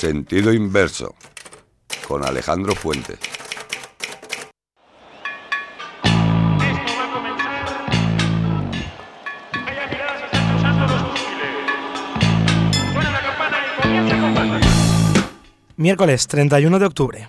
Sentido inverso, con Alejandro Fuentes. Esto va a comenzar. Hay miradas, se están cruzando los fusiles. Suena la campana y comienza el combate. Miércoles 31 de octubre.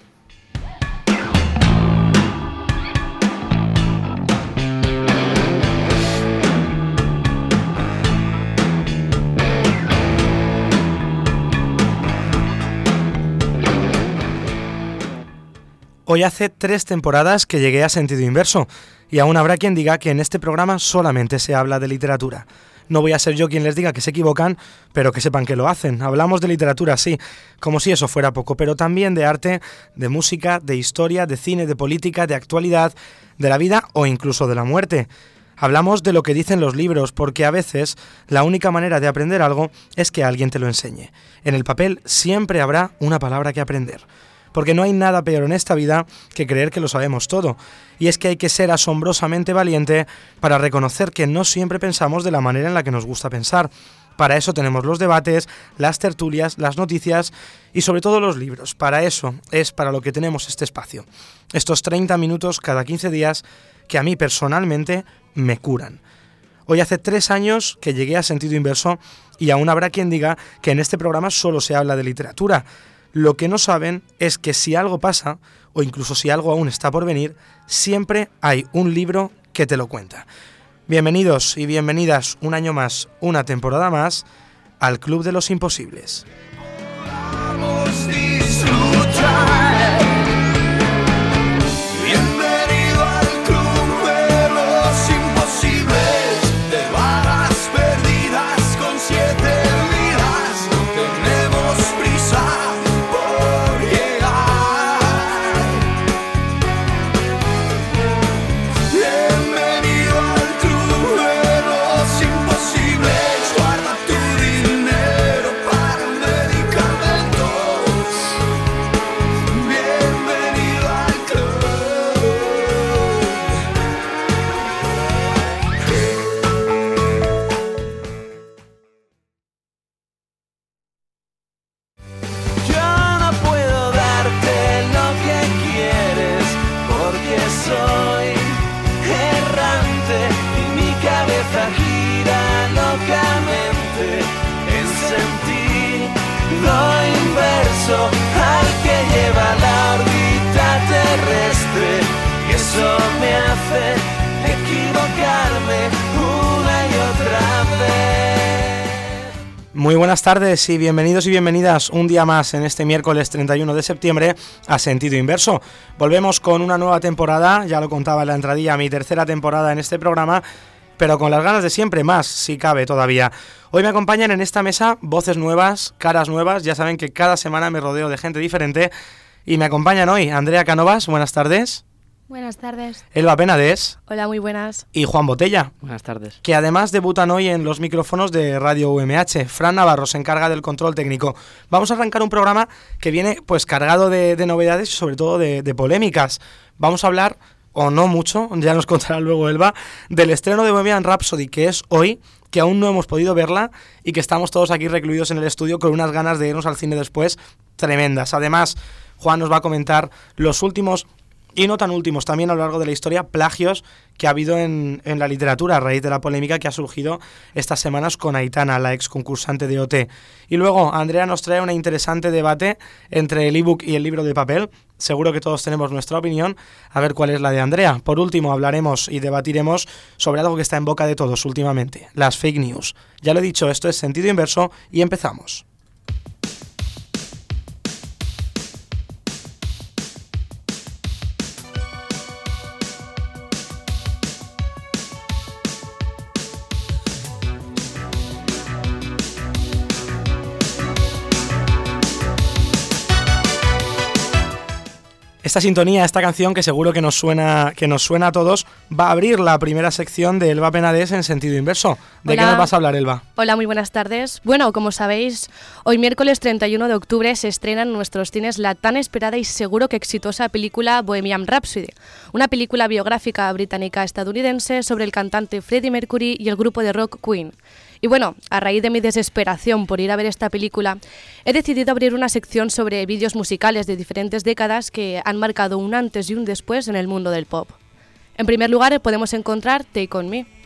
Hoy hace 3 temporadas que llegué a Sentido Inverso, y aún habrá quien diga que en este programa solamente se habla de literatura. No voy a ser yo quien les diga que se equivocan, pero que sepan que lo hacen. Hablamos de literatura, sí, como si eso fuera poco, pero también de arte, de música, de historia, de cine, de política, de actualidad, de la vida o incluso de la muerte. Hablamos de lo que dicen los libros, porque a veces la única manera de aprender algo es que alguien te lo enseñe. En el papel siempre habrá una palabra que aprender. Porque no hay nada peor en esta vida que creer que lo sabemos todo. Y es que hay que ser asombrosamente valiente para reconocer que no siempre pensamos de la manera en la que nos gusta pensar. Para eso tenemos los debates, las tertulias, las noticias y sobre todo los libros. Para eso es para lo que tenemos este espacio. Estos 30 minutos cada 15 días que a mí personalmente me curan. Hoy hace 3 años que llegué a Sentido Inverso y aún habrá quien diga que en este programa solo se habla de literatura. Lo que no saben es que si algo pasa, o incluso si algo aún está por venir, siempre hay un libro que te lo cuenta. Bienvenidos y bienvenidas un año más, una temporada más, al Club de los Imposibles. Muy buenas tardes y bienvenidos y bienvenidas un día más en este miércoles 31 de septiembre a Sentido Inverso. Volvemos con una nueva temporada, ya lo contaba en la entradilla, mi tercera temporada en este programa, pero con las ganas de siempre, más si cabe todavía. Hoy me acompañan en esta mesa voces nuevas, caras nuevas, ya saben que cada semana me rodeo de gente diferente y me acompañan hoy Andrea Cánovas, buenas tardes. Buenas tardes. Elba Penades. Hola, muy buenas. Y Juan Botella. Buenas tardes. Que además debutan hoy en los micrófonos de Radio UMH. Fran Navarro se encarga del control técnico. Vamos a arrancar un programa que viene pues cargado de novedades y sobre todo de polémicas. Vamos a hablar, o no mucho, ya nos contará luego Elba, del estreno de Bohemian Rhapsody, que es hoy, que aún no hemos podido verla y que estamos todos aquí recluidos en el estudio con unas ganas de irnos al cine después tremendas. Además, Juan nos va a comentar los últimos y no tan últimos, también a lo largo de la historia, plagios que ha habido en la literatura a raíz de la polémica que ha surgido estas semanas con Aitana, la ex concursante de OT. Y luego Andrea nos trae un interesante debate entre el ebook y el libro de papel. Seguro que todos tenemos nuestra opinión, a ver cuál es la de Andrea. Por último, hablaremos y debatiremos sobre algo que está en boca de todos últimamente, las fake news. Ya lo he dicho, esto es Sentido Inverso y empezamos. Esta sintonía, esta canción que seguro que nos suena a todos, va a abrir la primera sección de Elba Penades en Sentido Inverso. ¿De qué nos vas a hablar, Elba? Hola, muy buenas tardes. Bueno, como sabéis, hoy miércoles 31 de octubre se estrena en nuestros cines la tan esperada y seguro que exitosa película Bohemian Rhapsody, una película biográfica británica-estadounidense sobre el cantante Freddie Mercury y el grupo de rock Queen. Y bueno, a raíz de mi desesperación por ir a ver esta película, he decidido abrir una sección sobre vídeos musicales de diferentes décadas que han marcado un antes y un después en el mundo del pop. En primer lugar, podemos encontrar Take On Me.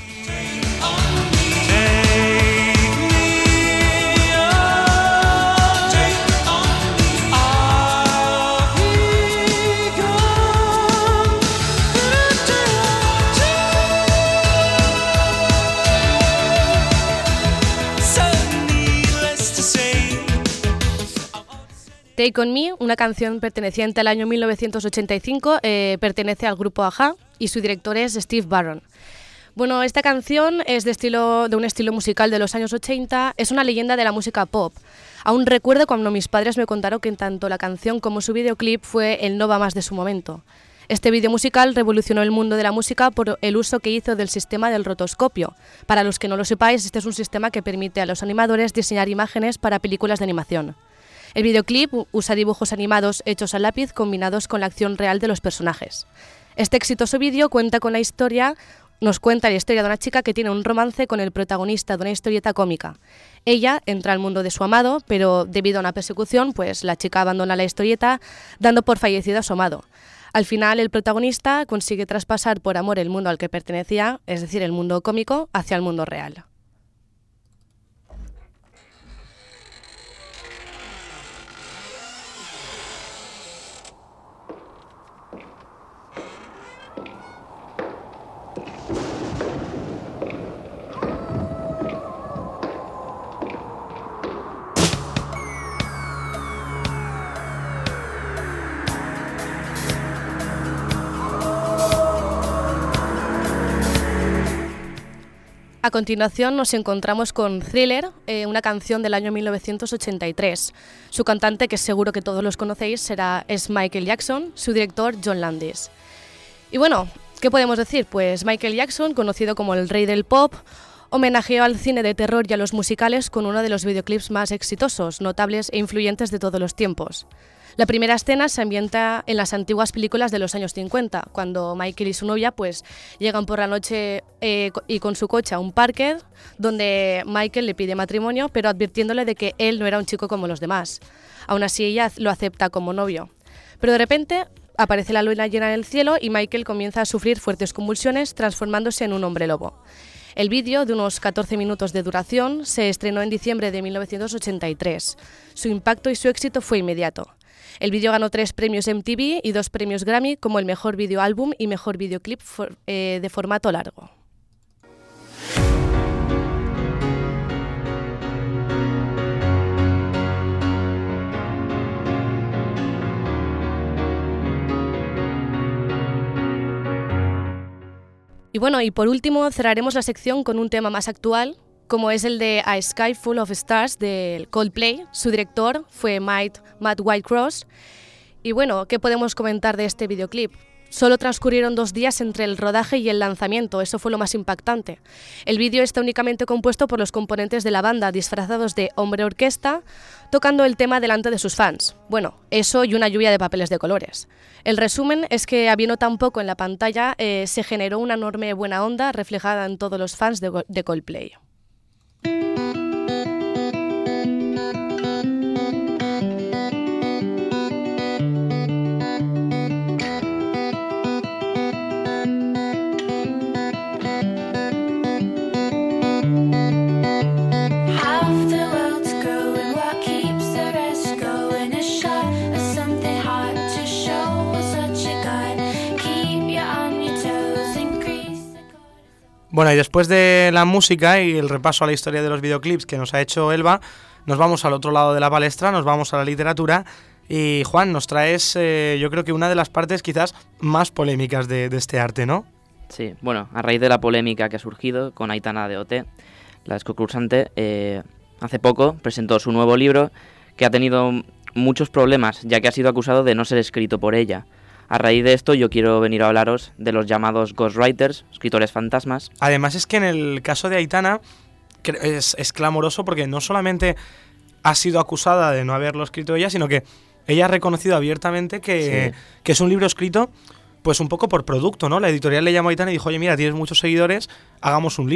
Take On Me, una canción perteneciente al año 1985, pertenece al grupo a-ha y su director es Steve Barron. Bueno, esta canción es de un estilo musical de los años 80, es una leyenda de la música pop. Aún recuerdo cuando mis padres me contaron que tanto la canción como su videoclip fue el no va más de su momento. Este vídeo musical revolucionó el mundo de la música por el uso que hizo del sistema del rotoscopio. Para los que no lo sepáis, este es un sistema que permite a los animadores diseñar imágenes para películas de animación. El videoclip usa dibujos animados hechos a lápiz combinados con la acción real de los personajes. Este exitoso vídeo nos cuenta la historia de una chica que tiene un romance con el protagonista de una historieta cómica. Ella entra al mundo de su amado, pero debido a una persecución, pues la chica abandona la historieta, dando por fallecido a su amado. Al final, el protagonista consigue traspasar por amor el mundo al que pertenecía, es decir, el mundo cómico, hacia el mundo real. A continuación nos encontramos con Thriller, una canción del año 1983. Su cantante, que seguro que todos los conocéis, es Michael Jackson, su director John Landis. Y bueno, ¿qué podemos decir? Pues Michael Jackson, conocido como el rey del pop, homenajeó al cine de terror y a los musicales con uno de los videoclips más exitosos, notables e influyentes de todos los tiempos. La primera escena se ambienta en las antiguas películas de los años 50, cuando Michael y su novia pues llegan por la noche y con su coche a un parque donde Michael le pide matrimonio, pero advirtiéndole de que él no era un chico como los demás. Aún así ella lo acepta como novio. Pero de repente aparece la luna llena en el cielo y Michael comienza a sufrir fuertes convulsiones, transformándose en un hombre lobo. El vídeo, de unos 14 minutos de duración, se estrenó en diciembre de 1983. Su impacto y su éxito fue inmediato. El vídeo ganó 3 premios MTV y 2 premios Grammy como el mejor videoálbum y mejor videoclip de formato largo. Y bueno, y por último cerraremos la sección con un tema más actual, como es el de A Sky Full of Stars del Coldplay. Su director fue Matt Whitecross. Y bueno, ¿qué podemos comentar de este videoclip? Solo transcurrieron 2 días entre el rodaje y el lanzamiento, eso fue lo más impactante. El vídeo está únicamente compuesto por los componentes de la banda disfrazados de hombre orquesta, tocando el tema delante de sus fans. Bueno, eso y una lluvia de papeles de colores. El resumen es que, habiendo tan poco en la pantalla, se generó una enorme buena onda reflejada en todos los fans de Coldplay. Bueno, y después de la música y el repaso a la historia de los videoclips que nos ha hecho Elba, nos vamos al otro lado de la palestra, nos vamos a la literatura. Y Juan, nos traes yo creo que una de las partes quizás más polémicas de este arte, ¿no? Sí, bueno, a raíz de la polémica que ha surgido con Aitana de OT, la exconcursante, hace poco presentó su nuevo libro que ha tenido muchos problemas, ya que ha sido acusado de no ser escrito por ella. A raíz de esto yo quiero venir a hablaros de los llamados ghostwriters, escritores fantasmas. Además es que en el caso de Aitana es clamoroso porque no solamente ha sido acusada de no haberlo escrito ella, sino que ella ha reconocido abiertamente que es un libro escrito pues un poco por producto, ¿no? La editorial le llamó a Aitana y dijo, oye, mira, tienes muchos seguidores, hagamos un libro.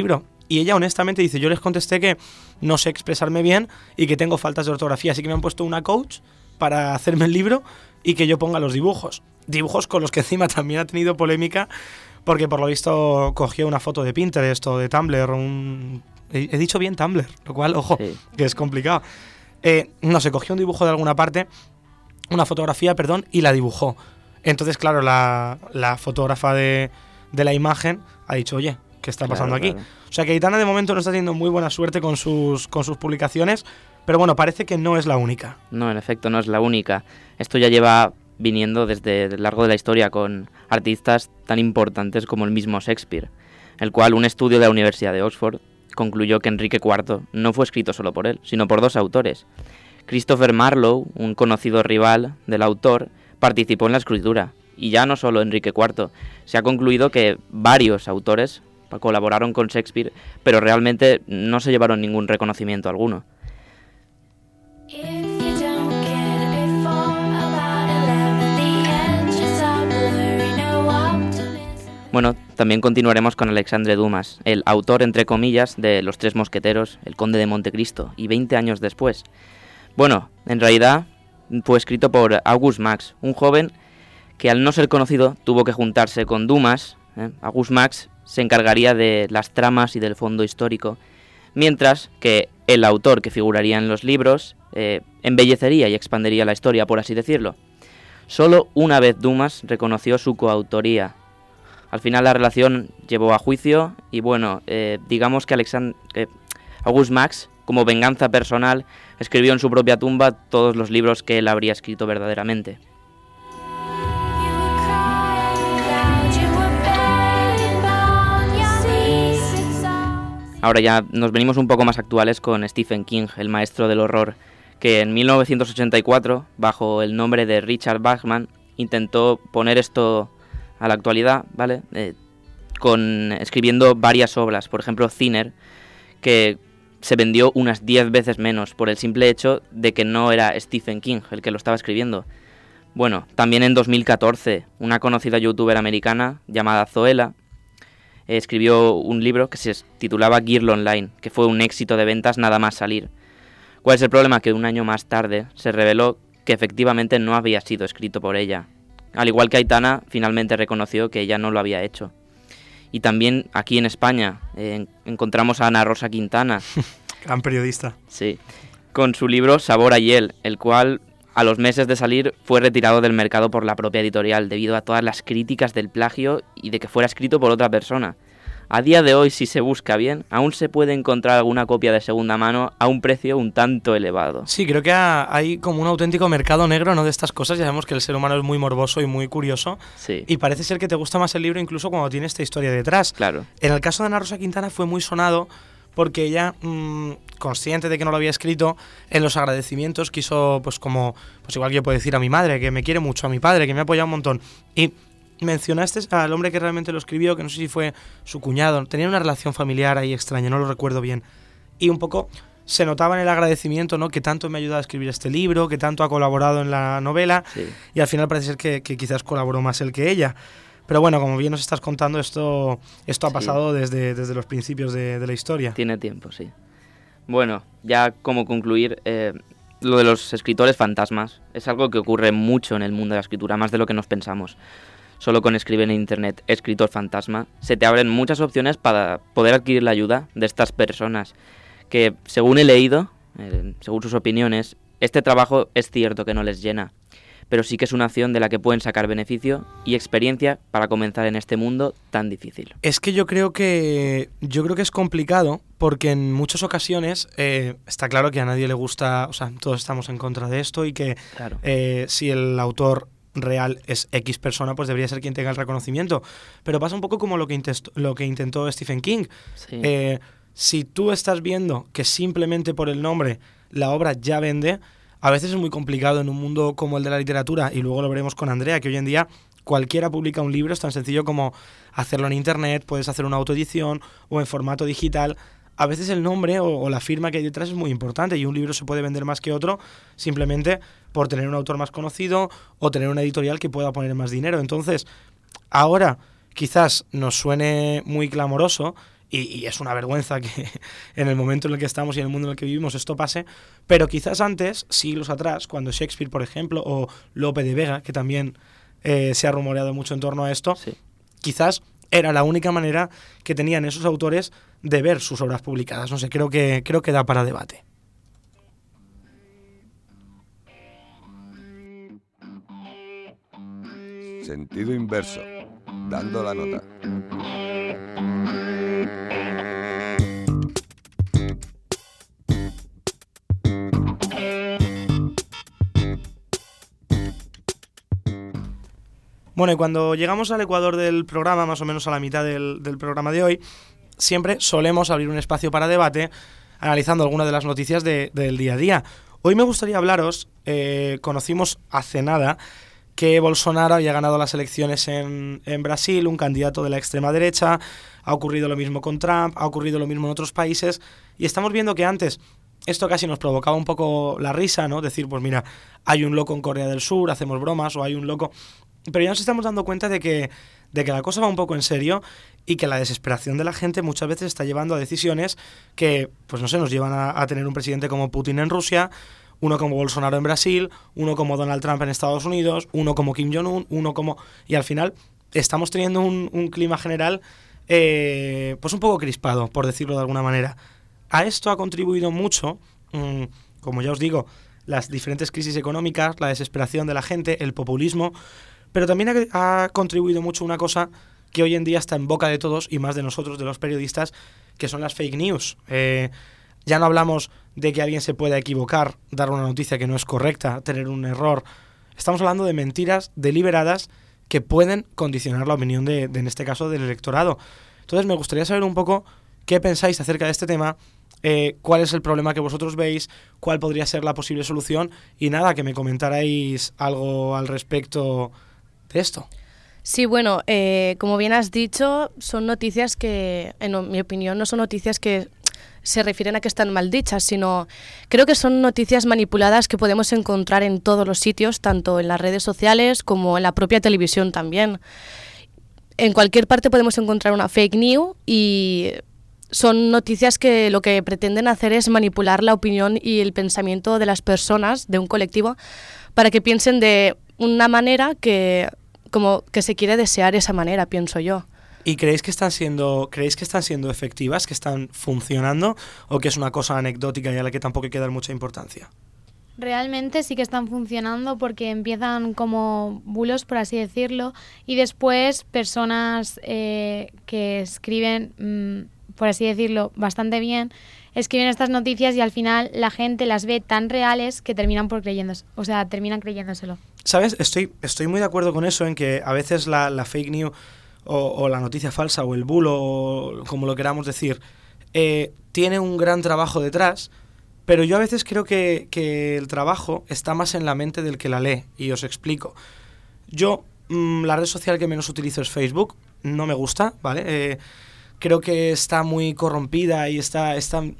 y ella honestamente dice, yo les contesté que no sé expresarme bien y que tengo faltas de ortografía, así que me han puesto una coach para hacerme el libro y que yo ponga los dibujos. Dibujos con los que encima también ha tenido polémica, porque por lo visto cogió una foto de Pinterest o de Tumblr, he dicho bien Tumblr, lo cual, ojo, Sí. que es complicado. No sé, cogió un dibujo de alguna parte, una fotografía, perdón, y la dibujó. Entonces, claro, la fotógrafa de la imagen ha dicho, oye, ¿qué está pasando aquí? Claro. O sea que Aitana de momento no está teniendo muy buena suerte con sus publicaciones, pero bueno, parece que no es la única. No, en efecto, no es la única. Esto ya lleva viniendo desde el largo de la historia con artistas tan importantes como el mismo Shakespeare, el cual un estudio de la Universidad de Oxford concluyó que Enrique IV no fue escrito solo por él, sino por 2 autores. Christopher Marlowe, un conocido rival del autor, participó en la escritura. Y ya no solo Enrique IV, se ha concluido que varios autores colaboraron con Shakespeare, pero realmente no se llevaron ningún reconocimiento alguno. Bueno, también continuaremos con Alexandre Dumas, el autor, entre comillas, de Los Tres Mosqueteros, El Conde de Montecristo, y 20 años después. Bueno, en realidad fue escrito por August Max, un joven que al no ser conocido tuvo que juntarse con Dumas. August Max se encargaría de las tramas y del fondo histórico, mientras que el autor que figuraría en los libros embellecería y expandería la historia, por así decirlo. Solo una vez Dumas reconoció su coautoría. Al final la relación llevó a juicio y bueno, digamos que August Max, como venganza personal, escribió en su propia tumba todos los libros que él habría escrito verdaderamente. Ahora ya nos venimos un poco más actuales con Stephen King, el maestro del horror, que en 1984, bajo el nombre de Richard Bachman, intentó poner esto a la actualidad, ¿vale? Escribiendo varias obras, por ejemplo Thinner, que se vendió unas 10 veces menos por el simple hecho de que no era Stephen King el que lo estaba escribiendo. Bueno, también en 2014, una conocida youtuber americana llamada Zoella escribió un libro que se titulaba Girl Online, que fue un éxito de ventas nada más salir. ¿Cuál es el problema? Que un año más tarde se reveló que efectivamente no había sido escrito por ella. Al igual que Aitana, finalmente reconoció que ella no lo había hecho. Y también aquí en España encontramos a Ana Rosa Quintana. Gran periodista. Sí, con su libro Sabor a Hiel, el cual a los meses de salir fue retirado del mercado por la propia editorial debido a todas las críticas del plagio y de que fuera escrito por otra persona. A día de hoy, si se busca bien, aún se puede encontrar alguna copia de segunda mano a un precio un tanto elevado. Sí, creo que hay como un auténtico mercado negro, ¿no?, de estas cosas. Ya sabemos que el ser humano es muy morboso y muy curioso. Sí. Y parece ser que te gusta más el libro incluso cuando tiene esta historia detrás. Claro. En el caso de Ana Rosa Quintana fue muy sonado porque ella, consciente de que no lo había escrito, en los agradecimientos quiso, pues igual que yo puedo decir a mi madre, que me quiere mucho, a mi padre, que me ha apoyado un montón. Y mencionaste al hombre que realmente lo escribió, que no sé si fue su cuñado, tenía una relación familiar ahí extraña, no lo recuerdo bien. Y un poco se notaba en el agradecimiento, ¿no?, que tanto me ha ayudado a escribir este libro, que tanto ha colaborado en la novela, Sí. y al final parece ser que quizás colaboró más él que ella. Pero bueno, como bien nos estás contando, esto ha pasado desde los principios de la historia. Tiene tiempo, sí. Bueno, ya como concluir, lo de los escritores fantasmas es algo que ocurre mucho en el mundo de la escritura, más de lo que nos pensamos. Solo con escribir en internet escritor fantasma se te abren muchas opciones para poder adquirir la ayuda de estas personas que, según he leído, según sus opiniones, este trabajo es cierto que no les llena, pero sí que es una acción de la que pueden sacar beneficio y experiencia para comenzar en este mundo tan difícil. Es que yo creo que es complicado porque en muchas ocasiones está claro que a nadie le gusta, o sea, todos estamos en contra de esto y que Claro. Si el autor real es X persona, pues debería ser quien tenga el reconocimiento. Pero pasa un poco como lo que intentó Stephen King. Sí. Si tú estás viendo que simplemente por el nombre la obra ya vende, a veces es muy complicado en un mundo como el de la literatura, y luego lo veremos con Andrea, que hoy en día cualquiera publica un libro, es tan sencillo como hacerlo en internet, puedes hacer una autoedición o en formato digital. A veces el nombre o la firma que hay detrás es muy importante y un libro se puede vender más que otro simplemente por tener un autor más conocido o tener una editorial que pueda poner más dinero. Entonces, ahora quizás nos suene muy clamoroso y es una vergüenza que en el momento en el que estamos y en el mundo en el que vivimos esto pase, pero quizás antes, siglos atrás, cuando Shakespeare, por ejemplo, o Lope de Vega, que también se ha rumoreado mucho en torno a esto, Sí. quizás era la única manera que tenían esos autores de ver sus obras publicadas. No sé, creo que da para debate. Sentido inverso. Dando la nota. Bueno, y cuando llegamos al ecuador del programa, más o menos a la mitad del programa de hoy, siempre solemos abrir un espacio para debate analizando algunas de las noticias del día a día. Hoy me gustaría hablaros, conocimos hace nada que Bolsonaro había ganado las elecciones en Brasil, un candidato de la extrema derecha, ha ocurrido lo mismo con Trump, ha ocurrido lo mismo en otros países, y estamos viendo que antes esto casi nos provocaba un poco la risa, ¿no? Decir, pues mira, hay un loco en Corea del Sur, hacemos bromas, o hay un loco... Pero ya nos estamos dando cuenta de que la cosa va un poco en serio y que la desesperación de la gente muchas veces está llevando a decisiones que, pues no sé, nos llevan a tener un presidente como Putin en Rusia, uno como Bolsonaro en Brasil, uno como Donald Trump en Estados Unidos, uno como Kim Jong-un, uno como... Y al final estamos teniendo un clima general pues un poco crispado, por decirlo de alguna manera. A esto ha contribuido mucho, como ya os digo, las diferentes crisis económicas, la desesperación de la gente, el populismo, pero también ha contribuido mucho una cosa que hoy en día está en boca de todos y más de nosotros, de los periodistas, que son las fake news. Ya no hablamos de que alguien se pueda equivocar, dar una noticia que no es correcta, tener un error. Estamos hablando de mentiras deliberadas que pueden condicionar la opinión en este caso, del electorado. Entonces me gustaría saber un poco qué pensáis acerca de este tema, cuál es el problema que vosotros veis, cuál podría ser la posible solución y nada, que me comentarais algo al respecto de esto. Sí, bueno, como bien has dicho, son noticias que, en mi opinión, no son noticias que se refieren a que están mal dichas, sino creo que son noticias manipuladas que podemos encontrar en todos los sitios, tanto en las redes sociales como en la propia televisión también. En cualquier parte podemos encontrar una fake news y son noticias que lo que pretenden hacer es manipular la opinión y el pensamiento de las personas, de un colectivo, para que piensen de una manera que como que se quiere desear esa manera, pienso yo. ¿Y creéis que están siendo efectivas, que están funcionando, o que es una cosa anecdótica y a la que tampoco hay que dar mucha importancia? Realmente sí que están funcionando porque empiezan como bulos, por así decirlo, y después personas que escriben, por así decirlo, bastante bien, escriben estas noticias y al final la gente las ve tan reales que terminan creyéndoselo. ¿Sabes? Estoy muy de acuerdo con eso, en que a veces la fake news o la noticia falsa o el bulo, o como lo queramos decir, tiene un gran trabajo detrás, pero yo a veces creo que el trabajo está más en la mente del que la lee, y os explico. Yo, la red social que menos utilizo es Facebook, no me gusta, ¿vale? Creo que está muy corrompida y está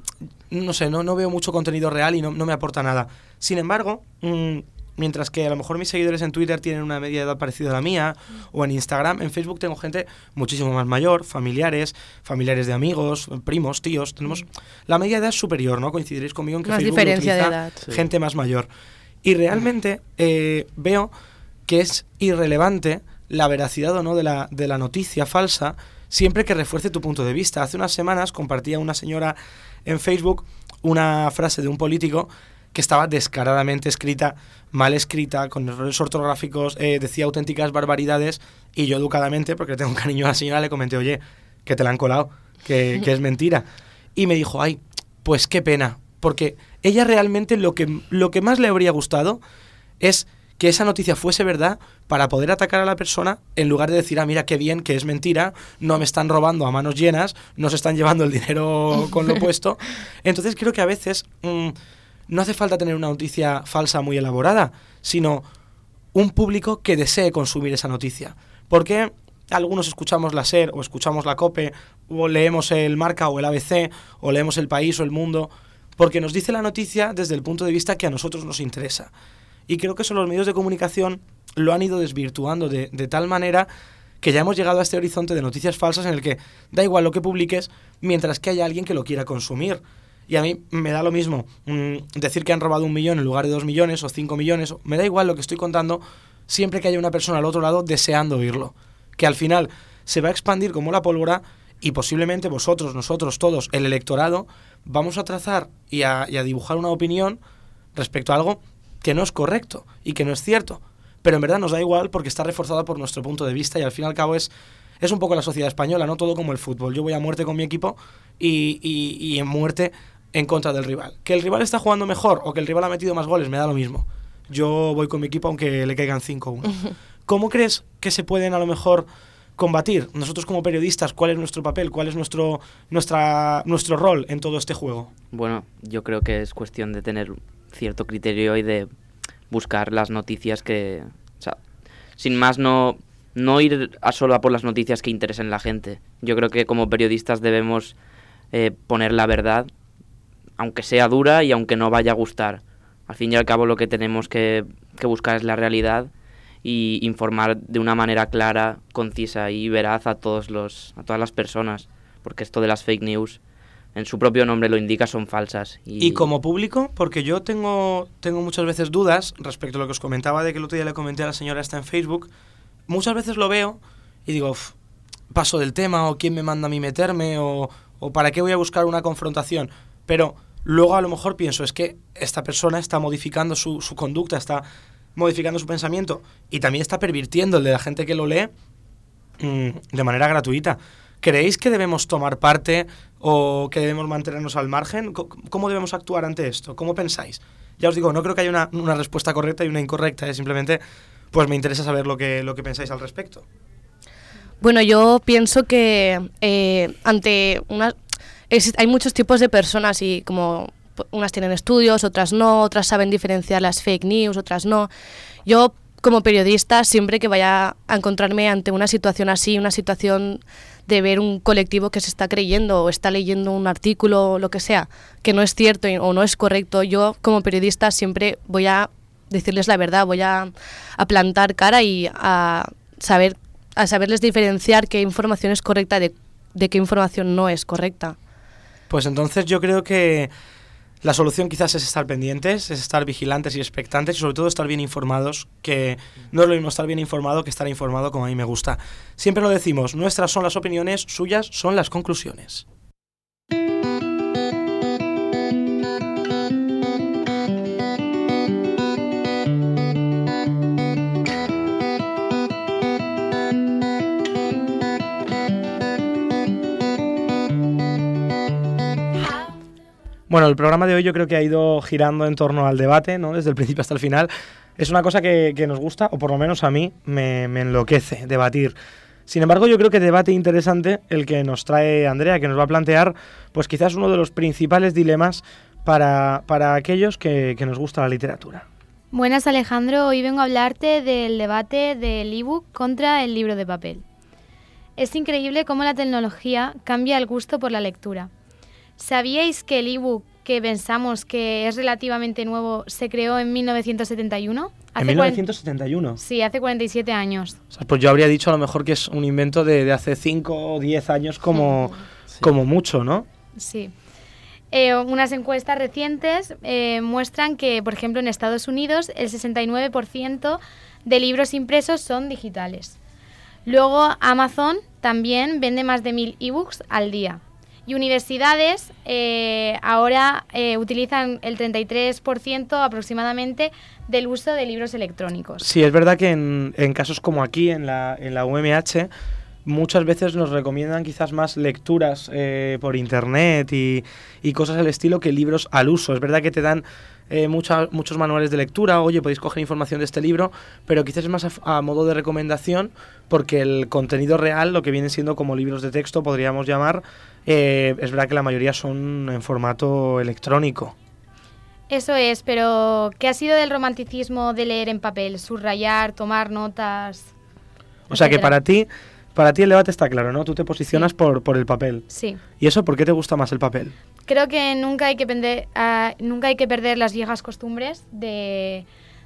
no sé, no veo mucho contenido real y no me aporta nada. Sin embargo, mientras que a lo mejor mis seguidores en Twitter tienen una media de edad parecida a la mía, o en Instagram, en Facebook tengo gente muchísimo más mayor, familiares de amigos, primos, tíos, tenemos la media de edad superior, ¿no? Coincidiréis conmigo en que Más Facebook diferencia utiliza de edad. gente más mayor. Y realmente veo que es irrelevante la veracidad o no de la noticia falsa, siempre que refuerce tu punto de vista. Hace unas semanas compartía una señora en Facebook una frase de un político que estaba descaradamente escrita, mal escrita, con errores ortográficos, decía auténticas barbaridades, y yo educadamente, porque tengo un cariño a la señora, le comenté, oye, que te la han colado, que es mentira. Y me dijo, ay, pues qué pena, porque ella realmente lo que más le habría gustado es que esa noticia fuese verdad para poder atacar a la persona, en lugar de decir, mira qué bien, que es mentira, no me están robando a manos llenas, no se están llevando el dinero con lo puesto. Entonces creo que a veces no hace falta tener una noticia falsa muy elaborada, sino un público que desee consumir esa noticia. Porque algunos escuchamos la SER, o escuchamos la COPE, o leemos el Marca o el ABC, o leemos El País o El Mundo, porque nos dice la noticia desde el punto de vista que a nosotros nos interesa. Y creo que eso los medios de comunicación lo han ido desvirtuando de tal manera que ya hemos llegado a este horizonte de noticias falsas en el que da igual lo que publiques mientras que haya alguien que lo quiera consumir. Y a mí me da lo mismo decir que han robado 1 millón en lugar de 2 millones o 5 millones. Me da igual lo que estoy contando siempre que haya una persona al otro lado deseando oírlo. Que al final se va a expandir como la pólvora y posiblemente vosotros, nosotros, todos, el electorado, vamos a trazar y a dibujar una opinión respecto a algo que no es correcto y que no es cierto. Pero en verdad nos da igual porque está reforzada por nuestro punto de vista y al fin y al cabo es un poco la sociedad española, no todo como el fútbol. Yo voy a muerte con mi equipo y en muerte en contra del rival. Que el rival está jugando mejor o que el rival ha metido más goles, me da lo mismo. Yo voy con mi equipo aunque le caigan 5-1. ¿Cómo crees que se pueden a lo mejor combatir? Nosotros como periodistas, ¿cuál es nuestro papel? ¿Cuál es nuestro rol en todo este juego? Bueno, yo creo que es cuestión de tener cierto criterio y de buscar las noticias que... O sea, sin más, no ir solo a por las noticias que interesen a la gente. Yo creo que como periodistas debemos poner la verdad, aunque sea dura y aunque no vaya a gustar. Al fin y al cabo lo que tenemos que buscar es la realidad y informar de una manera clara, concisa y veraz a todas las personas, porque esto de las fake news, en su propio nombre lo indica, son falsas. Y como público, porque yo tengo muchas veces dudas respecto a lo que os comentaba de que el otro día le comenté a la señora esta en Facebook, muchas veces lo veo y digo, paso del tema, o quién me manda a mí meterme, o para qué voy a buscar una confrontación, pero luego a lo mejor pienso, es que esta persona está modificando su conducta, está modificando su pensamiento y también está pervirtiendo el de la gente que lo lee de manera gratuita. ¿Creéis que debemos tomar parte o que debemos mantenernos al margen? ¿Cómo debemos actuar ante esto? ¿Cómo pensáis? Ya os digo, no creo que haya una respuesta correcta y una incorrecta, simplemente pues me interesa saber lo que pensáis al respecto. Bueno, yo pienso que hay muchos tipos de personas y como unas tienen estudios, otras no, otras saben diferenciar las fake news, otras no. Yo, como periodista, siempre que vaya a encontrarme ante una situación así, una situación de ver un colectivo que se está creyendo o está leyendo un artículo o lo que sea, que no es cierto o no es correcto, yo como periodista siempre voy a decirles la verdad, voy a plantar cara y a saberles diferenciar qué información es correcta de qué información no es correcta. Pues entonces yo creo que la solución quizás es estar pendientes, es estar vigilantes y expectantes y sobre todo estar bien informados, que no es lo mismo estar bien informado que estar informado como a mí me gusta. Siempre lo decimos, nuestras son las opiniones, suyas son las conclusiones. Bueno, el programa de hoy yo creo que ha ido girando en torno al debate, ¿no? Desde el principio hasta el final. Es una cosa que nos gusta, o por lo menos a mí me enloquece debatir. Sin embargo, yo creo que debate interesante el que nos trae Andrea, que nos va a plantear pues quizás uno de los principales dilemas para aquellos que nos gusta la literatura. Buenas, Alejandro. Hoy vengo a hablarte del debate del ebook contra el libro de papel. Es increíble cómo la tecnología cambia el gusto por la lectura. ¿Sabíais que el ebook, que pensamos que es relativamente nuevo, se creó en 1971? ¿En 1971? Sí, hace 47 años. O sea, pues yo habría dicho a lo mejor que es un invento de hace 5 o 10 años como mucho, ¿no? Sí. Unas encuestas recientes muestran que, por ejemplo, en Estados Unidos el 69% de libros impresos son digitales. Luego Amazon también vende más de 1.000 ebooks al día. Y universidades ahora utilizan el 33% aproximadamente del uso de libros electrónicos. Sí, es verdad que en casos como aquí, en la UMH, muchas veces nos recomiendan quizás más lecturas por internet y cosas del estilo que libros al uso. Es verdad que te dan muchos manuales de lectura, oye, podéis coger información de este libro, pero quizás es más a modo de recomendación, porque el contenido real, lo que vienen siendo como libros de texto, podríamos llamar, es verdad que la mayoría son en formato electrónico. Eso es, pero ¿qué ha sido del romanticismo de leer en papel? Subrayar, tomar notas... O sea que para ti el debate está claro, ¿no? Tú te posicionas por el papel. Sí. ¿Y eso por qué te gusta más el papel? Creo que nunca hay que perder las viejas costumbres de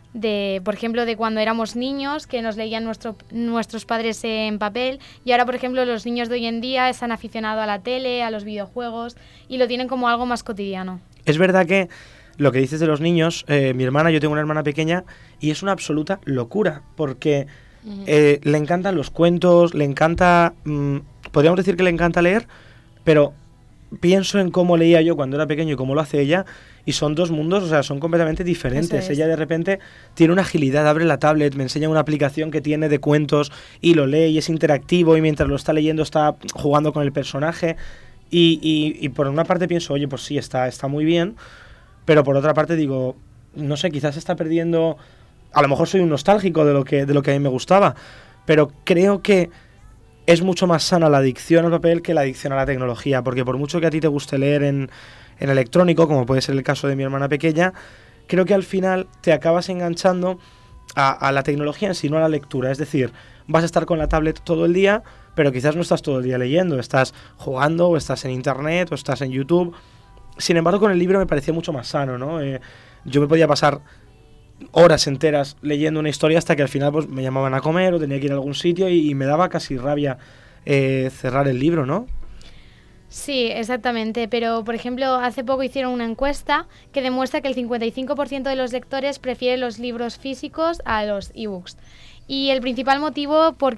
por ejemplo, de cuando éramos niños, que nos leían nuestros padres en papel, y ahora, por ejemplo, los niños de hoy en día están aficionados a la tele, a los videojuegos, y lo tienen como algo más cotidiano. Es verdad que lo que dices de los niños, mi hermana, yo tengo una hermana pequeña, y es una absoluta locura, porque le encantan los cuentos, le encanta, podríamos decir que le encanta leer, pero pienso en cómo leía yo cuando era pequeño y cómo lo hace ella, y son dos mundos, o sea, son completamente diferentes. Eso es. Ella de repente tiene una agilidad, abre la tablet, me enseña una aplicación que tiene de cuentos y lo lee y es interactivo, y mientras lo está leyendo está jugando con el personaje, y por una parte pienso, oye, pues sí, está muy bien, pero por otra parte digo, no sé, quizás se está perdiendo, a lo mejor soy un nostálgico de lo que a mí me gustaba, pero creo que es mucho más sana la adicción al papel que la adicción a la tecnología, porque por mucho que a ti te guste leer en electrónico, como puede ser el caso de mi hermana pequeña, creo que al final te acabas enganchando a la tecnología en sí, no a la lectura. Es decir, vas a estar con la tablet todo el día, pero quizás no estás todo el día leyendo, estás jugando, o estás en internet, o estás en YouTube. Sin embargo, con el libro me parecía mucho más sano, ¿no? Yo me podía pasar horas enteras leyendo una historia hasta que al final pues me llamaban a comer o tenía que ir a algún sitio y me daba casi rabia cerrar el libro, ¿no? Sí, exactamente, pero por ejemplo hace poco hicieron una encuesta que demuestra que el 55% de los lectores prefiere los libros físicos a los ebooks. Y el principal motivo por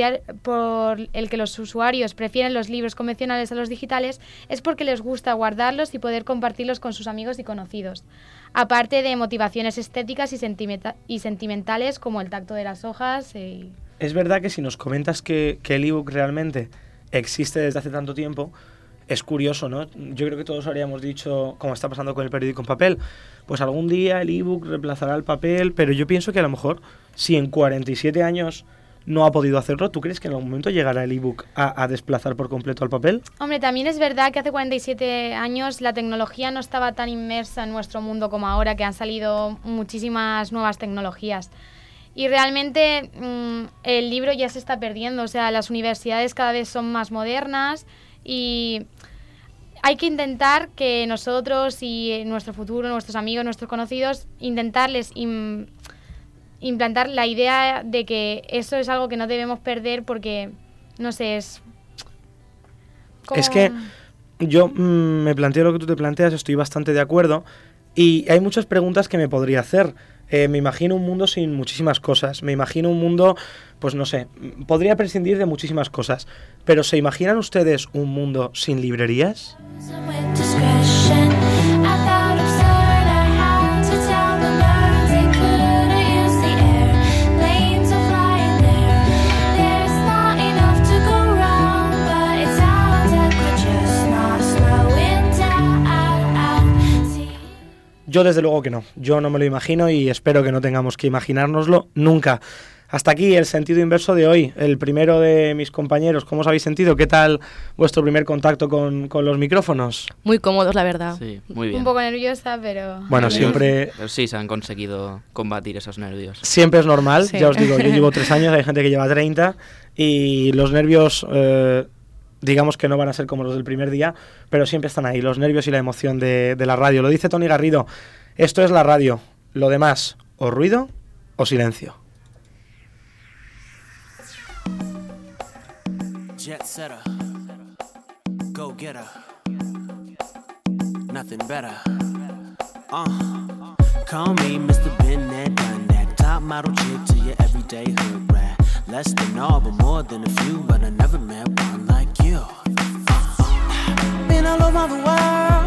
el que los usuarios prefieren los libros convencionales a los digitales es porque les gusta guardarlos y poder compartirlos con sus amigos y conocidos. Aparte de motivaciones estéticas y sentimentales como el tacto de las hojas. Es verdad que si nos comentas que el ebook realmente existe desde hace tanto tiempo, es curioso, ¿no? Yo creo que todos habríamos dicho, como está pasando con el periódico en papel, pues algún día el ebook reemplazará el papel, pero yo pienso que a lo mejor si en 47 años no ha podido hacerlo, ¿tú crees que en algún momento llegará el ebook a desplazar por completo al papel? Hombre, también es verdad que hace 47 años la tecnología no estaba tan inmersa en nuestro mundo como ahora, que han salido muchísimas nuevas tecnologías. Y realmente el libro ya se está perdiendo, o sea, las universidades cada vez son más modernas y hay que intentar que nosotros y en nuestro futuro, nuestros amigos, nuestros conocidos, intentarles implantar la idea de que eso es algo que no debemos perder porque, no sé, es como... Es que yo me planteo lo que tú te planteas, estoy bastante de acuerdo y hay muchas preguntas que me podría hacer. Me imagino un mundo sin muchísimas cosas, me imagino un mundo, pues no sé, podría prescindir de muchísimas cosas, pero ¿se imaginan ustedes un mundo sin librerías? Yo desde luego que no, yo no me lo imagino y espero que no tengamos que imaginárnoslo nunca. Hasta aquí el sentido inverso de hoy, el primero de mis compañeros. ¿Cómo os habéis sentido? ¿Qué tal vuestro primer contacto con los micrófonos? Muy cómodos, la verdad. Sí, muy bien. Un poco nerviosa, pero... Bueno, siempre... Pero sí, se han conseguido combatir esos nervios. Siempre es normal, Sí. ya os digo, yo llevo 3 años, hay gente que lleva 30 y los nervios... digamos que no van a ser como los del primer día, pero siempre están ahí, los nervios y la emoción de la radio. Lo dice Tony Garrido, esto es la radio, lo demás, o ruido o silencio. Jet setter, go getter, nothing better. Call me Mr. Been there, done that. Top model chick to your everyday hood rat. Less than all, but more than a few. But I never met one like you. Been all over the world.